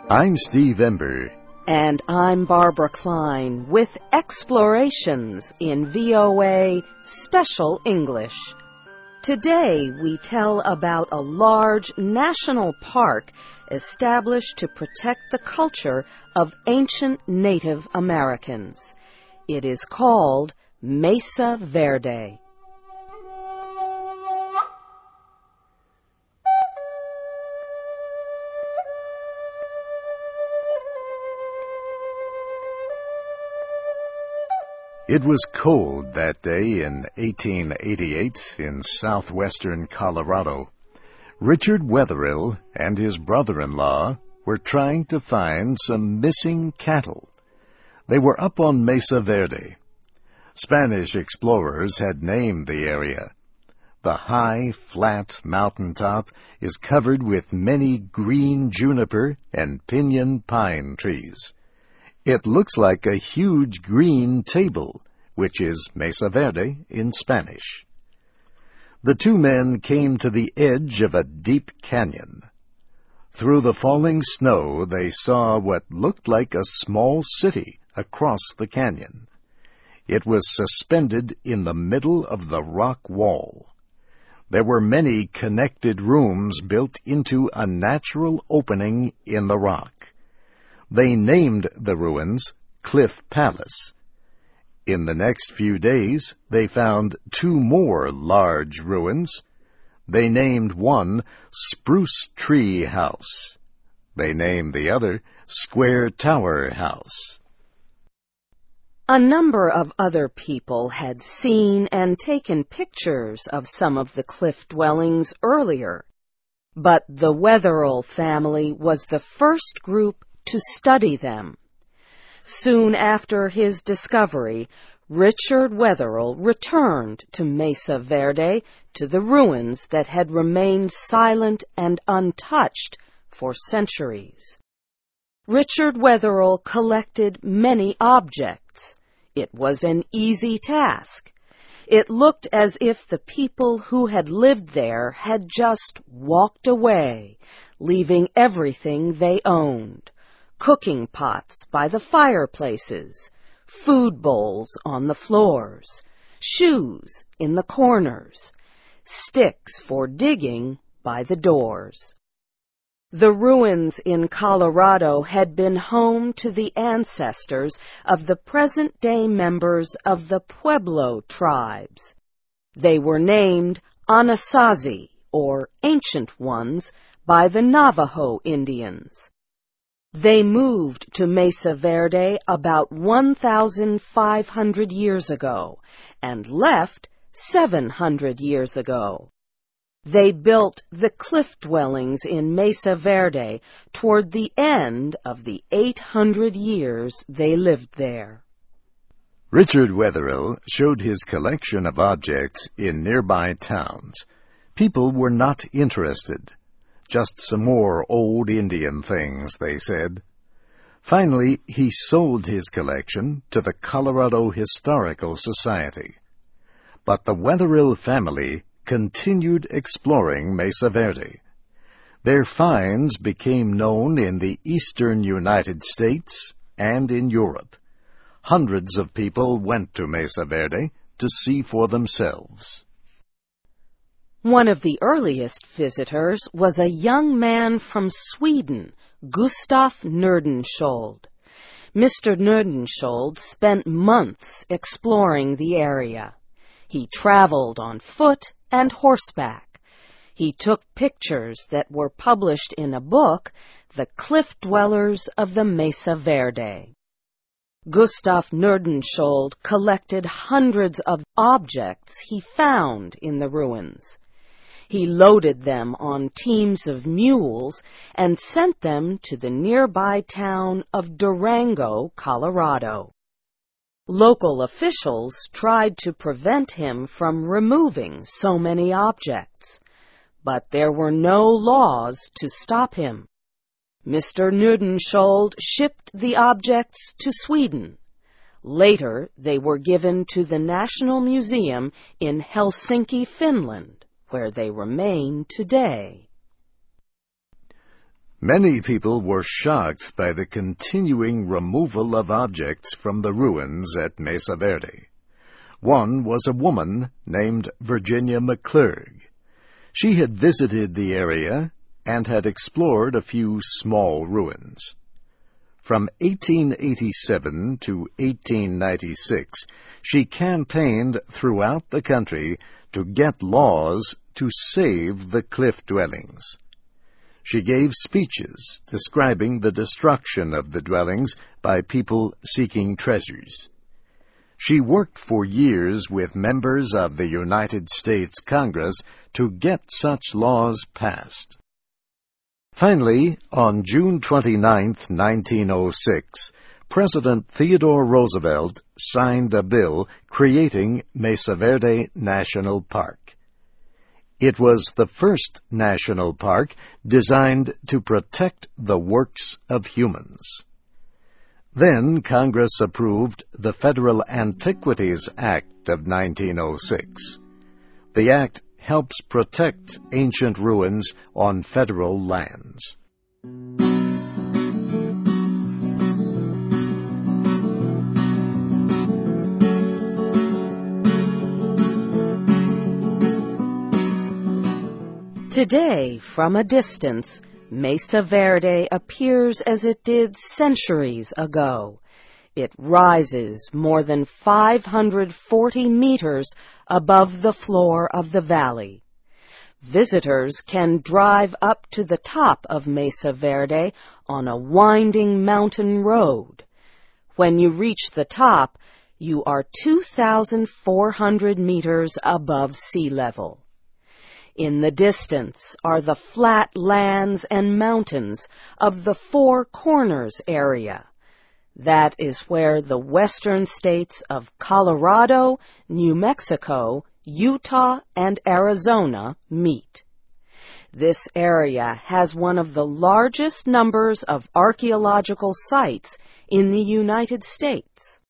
I'm Steve Ember. And I'm Barbara Klein with Explorations in VOA Special English. Today we tell about a large national park established to protect the culture of ancient Native Americans. It is called Mesa Verde. It was cold that day in 1888 in southwestern Colorado. Richard Wetherill and his brother-in-law were trying to find some missing cattle. They were up on Mesa Verde. Spanish explorers had named the area. The high, flat mountaintop is covered with many green juniper and pinyon pine trees. It looks like a huge green table, which is Mesa Verde in Spanish. The two men came to the edge of a deep canyon. Through the falling snow, they saw what looked like a small city across the canyon. It was suspended in the middle of the rock wall. There were many connected rooms built into a natural opening in the rock. They named the ruins Cliff Palace. In the next few days, they found two more large ruins. They named one Spruce Tree House. They named the other Square Tower House. A number of other people had seen and taken pictures of some of the cliff dwellings earlier, but the Wetherill family was the first group to study them. Soon after his discovery, Richard Wetherill returned to Mesa Verde, to the ruins that had remained silent and untouched for centuries. Richard Wetherill collected many objects. It was an easy task. It looked as if the people who had lived there had just walked away, leaving everything they owned. Cooking pots by the fireplaces, food bowls on the floors, shoes in the corners, sticks for digging by the doors. The ruins in Colorado had been home to the ancestors of the present-day members of the Pueblo tribes. They were named Anasazi, or Ancient Ones, by the Navajo Indians. They moved to Mesa Verde about 1,500 years ago and left 700 years ago. They built the cliff dwellings in Mesa Verde toward the end of the 800 years they lived there. Richard Wetherill showed his collection of objects in nearby towns. People were not interested. Just some more old Indian things, they said. Finally, he sold his collection to the Colorado Historical Society. But the Wetherill family continued exploring Mesa Verde. Their finds became known in the eastern United States and in Europe. Hundreds of people went to Mesa Verde to see for themselves. One of the earliest visitors was a young man from Sweden, Gustaf Nordenskjöld. Mr. Nordenskjöld spent months exploring the area. He traveled on foot and horseback. He took pictures that were published in a book, The Cliff Dwellers of the Mesa Verde. Gustaf Nordenskjöld collected hundreds of objects he found in the ruins. He loaded them on teams of mules and sent them to the nearby town of Durango, Colorado. Local officials tried to prevent him from removing so many objects, but there were no laws to stop him. Mr. Nordenskjöld shipped the objects to Sweden. Later, they were given to the National Museum in Helsinki, Finland, where they remain today. Many people were shocked by the continuing removal of objects from the ruins at Mesa Verde. One was a woman named Virginia McClurg. She had visited the area and had explored a few small ruins. From 1887 to 1896, she campaigned throughout the country to get laws to save the cliff dwellings. She gave speeches describing the destruction of the dwellings by people seeking treasures. She worked for years with members of the United States Congress to get such laws passed. Finally, on June 29, 1906, President Theodore Roosevelt signed a bill creating Mesa Verde National Park. It was the first national park designed to protect the works of humans. Then Congress approved the Federal Antiquities Act of 1906. The act helps protect ancient ruins on federal lands. Today, from a distance, Mesa Verde appears as it did centuries ago. It rises more than 540 meters above the floor of the valley. Visitors can drive up to the top of Mesa Verde on a winding mountain road. When you reach the top, you are 2,400 meters above sea level. In the distance are the flat lands and mountains of the Four Corners area. That is where the western states of Colorado, New Mexico, Utah, and Arizona meet. This area has one of the largest numbers of archaeological sites in the United States.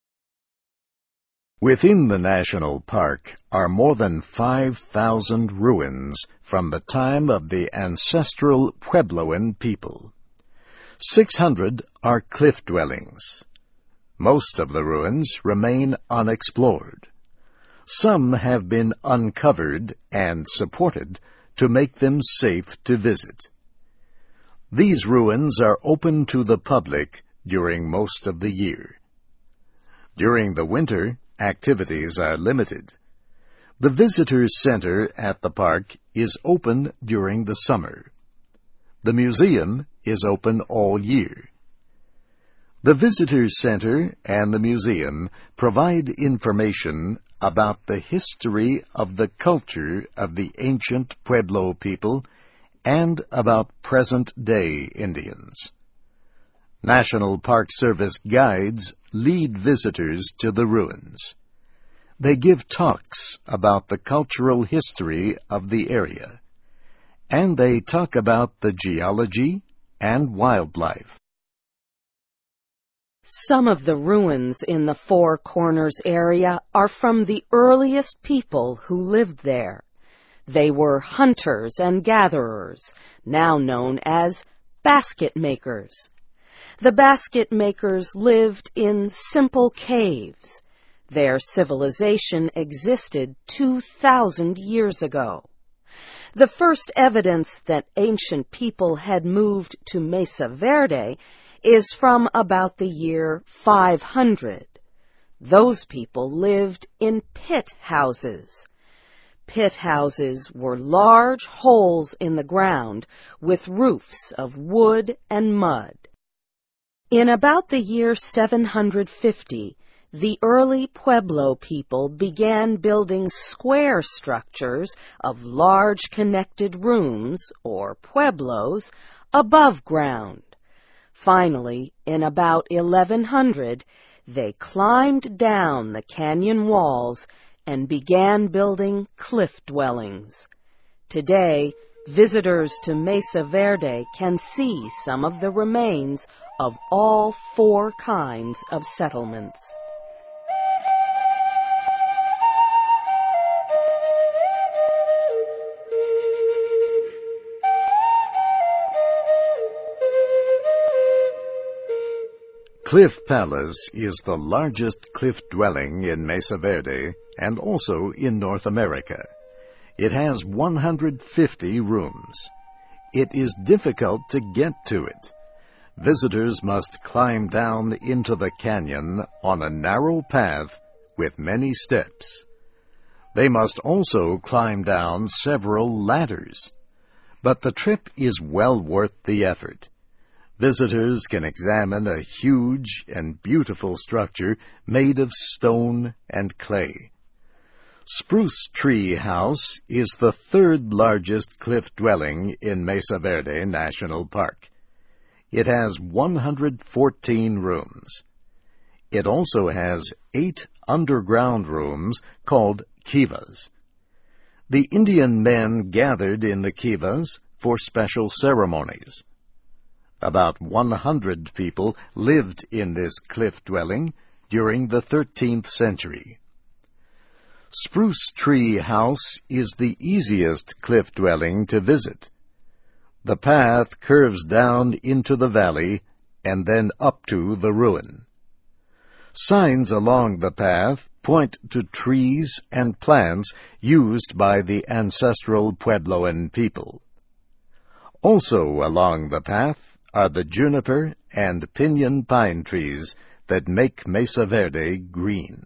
Within the national park are more than 5,000 ruins from the time of the ancestral Puebloan people. 600 are cliff dwellings. Most of the ruins remain unexplored. Some have been uncovered and supported to make them safe to visit. These ruins are open to the public during most of the year. During the winter, activities are limited. The visitor center at the park is open during the summer. The museum is open all year. The visitor center and the museum provide information about the history of the culture of the ancient Pueblo people and about present-day Indians. National Park Service guides lead visitors to the ruins. They give talks about the cultural history of the area, and they talk about the geology and wildlife. Some of the ruins in the Four Corners area are from the earliest people who lived there. They were hunters and gatherers, now known as basket makers. The basket makers lived in simple caves. Their civilization existed 2,000 years ago. The first evidence that ancient people had moved to Mesa Verde is from about the year 500. Those people lived in pit houses. Pit houses were large holes in the ground with roofs of wood and mud. In about the year 750, the early Pueblo people began building square structures of large connected rooms, or pueblos, above ground. Finally, in about 1100, they climbed down the canyon walls and began building cliff dwellings. Today, visitors to Mesa Verde can see some of the remains of all four kinds of settlements. Cliff Palace is the largest cliff dwelling in Mesa Verde and also in North America. It has 150 rooms. It is difficult to get to it. Visitors must climb down into the canyon on a narrow path with many steps. They must also climb down several ladders. But the trip is well worth the effort. Visitors can examine a huge and beautiful structure made of stone and clay. Spruce Tree House is the third largest cliff dwelling in Mesa Verde National Park. It has 114 rooms. It also has 8 underground rooms called kivas. The Indian men gathered in the kivas for special ceremonies. About 100 people lived in this cliff dwelling during the 13th century. Spruce Tree House is the easiest cliff dwelling to visit. The path curves down into the valley and then up to the ruin. Signs along the path point to trees and plants used by the ancestral Puebloan people. Also along the path are the juniper and pinyon pine trees that make Mesa Verde green.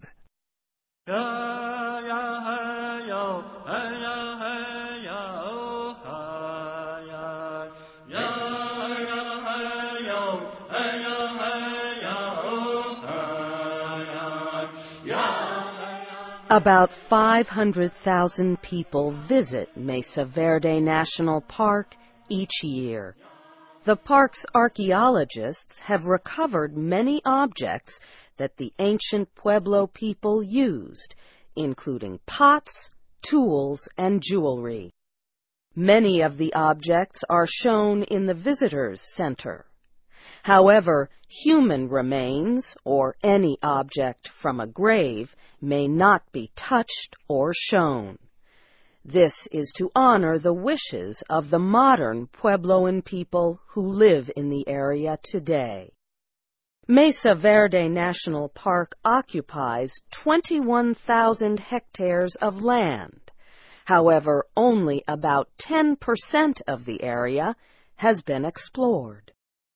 About 500,000 people visit Mesa Verde National Park each year. The park's archaeologists have recovered many objects that the ancient Pueblo people used, including pots, tools, and jewelry. Many of the objects are shown in the Visitors Center. However, human remains, or any object from a grave, may not be touched or shown. This is to honor the wishes of the modern Puebloan people who live in the area today. Mesa Verde National Park occupies 21,000 hectares of land. However, only about 10% of the area has been explored.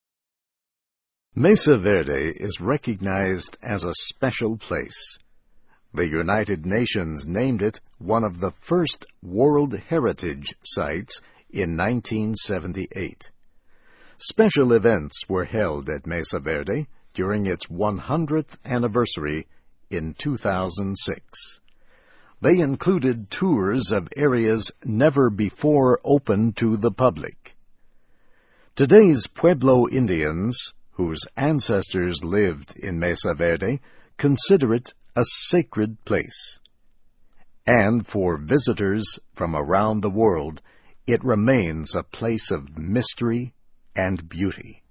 Mesa Verde is recognized as a special place. The United Nations named it one of the first World Heritage Sites in 1978. Special events were held at Mesa Verde during its 100th anniversary in 2006. They included tours of areas never before open to the public. Today's Pueblo Indians, whose ancestors lived in Mesa Verde, consider it a sacred place. And for visitors from around the world, it remains a place of mystery and beauty.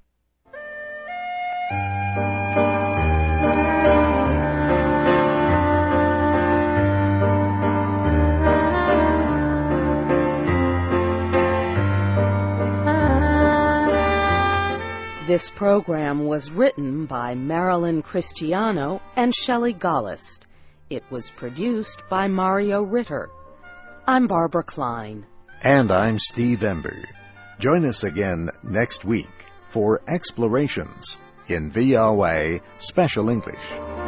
This program was written by Marilyn Cristiano and Shelley Gollust. It was produced by Mario Ritter. I'm Barbara Klein. And I'm Steve Ember. Join us again next week for Explorations in VOA Special English.